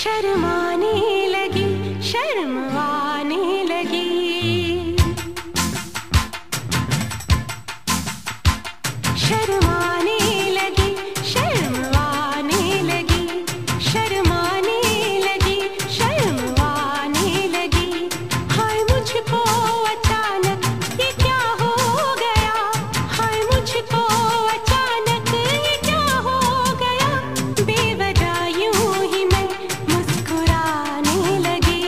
शर्माने लगी, शर्म आने लगी। शर्माने लगी, शर्म आने लगी। शर्माने लगी, शर्म आने लगी। हाय मुझको अचानक ये क्या हो गया। हाय मुझको अचानक ये क्या हो गया। बेवजह यूं ही मैं मुस्कुराने लगी।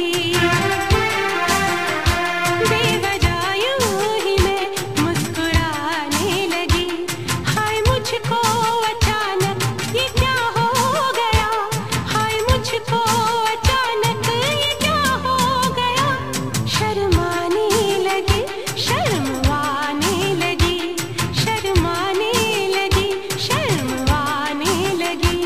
बेवजह यूं ही मैं मुस्कुराने लगी। हाय मुझको अचानक ये क्या हो गया। हाय मुझको अचानक ये क्या हो गया। शर्माने लगी, शर्म आने लगी। शर्माने लगी, शर्म आने लगी।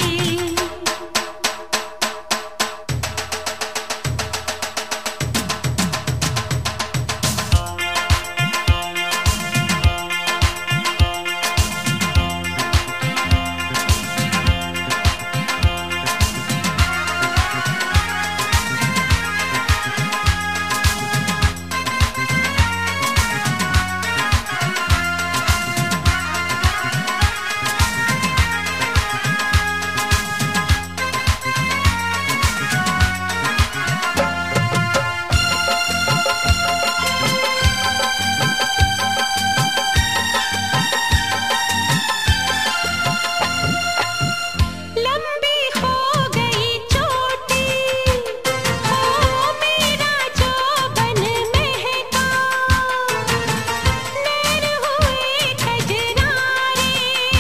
लंबी हो गई चोटी, हो मेरा जोबन महका। नैन हुए कजरारे,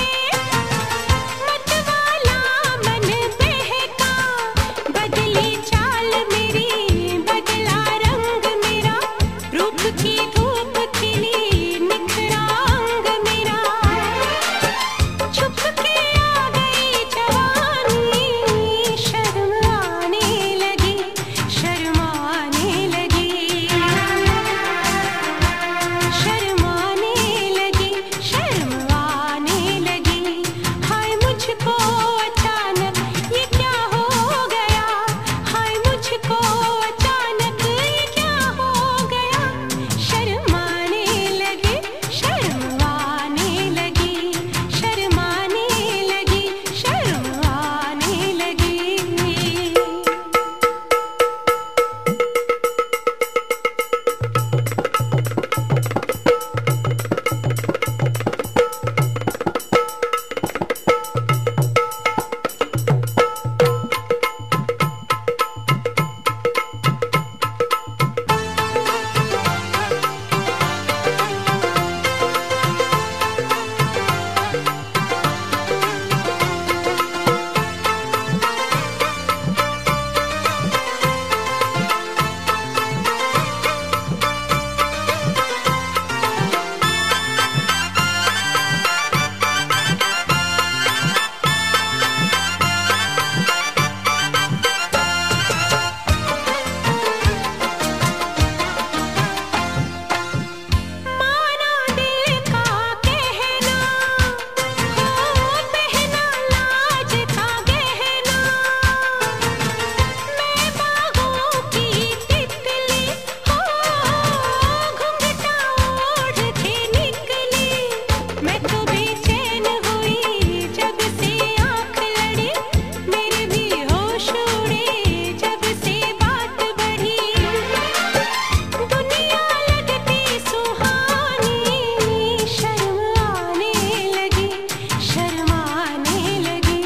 मतवाला मन बहका। बदली चाल मेरी, बदला रंग मेरा। रूप की धूप खिली, निखरा अंग मेरा। छुप के आ गई जवानी, शर्म आने लगी, शर्म आने लगी। शर्माने लगी, शर्म आने लगी। हाय मुझको अचानक ये क्या हो गया। हाय मुझको अचानक ये क्या हो गया। शर्माने लगी, शर्म आने लगी। शर्माने लगी, शर्म आने लगी। माना दिल का कहना, हो पहना लाज का गहना। मैं बागों की तितली, हो घुंघटा ओढ़ के निकली। मैं तो बेचैन हुई जब से आँख लड़ी। मेरे भी होश उड़े जब से बात बढ़ी। दुनिया लगती सुहानी, शर्म आने लगी, शर्म आने लगी।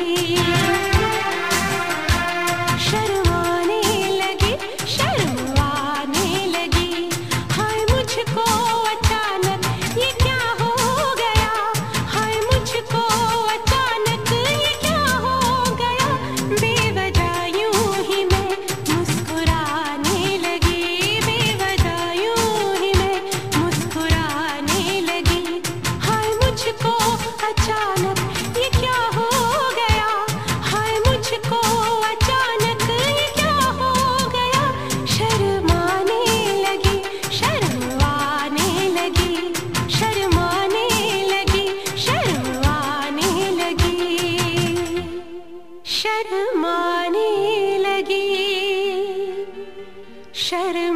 शर्माने लगी, शर्म आने लगी। हाय मुझको अचानक ये क्या हो गया। हाय मुझको अचानक ये क्या हो गया। बेवजह यूं ही मैं मुस्कुराने लगी। बेवजह यूं ही मैं मुस्कुराने लगी। हाय मुझको अचानक ये क्या हो गया। हाय मुझको अचानक ये क्या हो गया। शर्माने लगी, शर्म आने लगी। शर्माने लगी, शर्म आने लगी। शर्माने लगी। शर्माने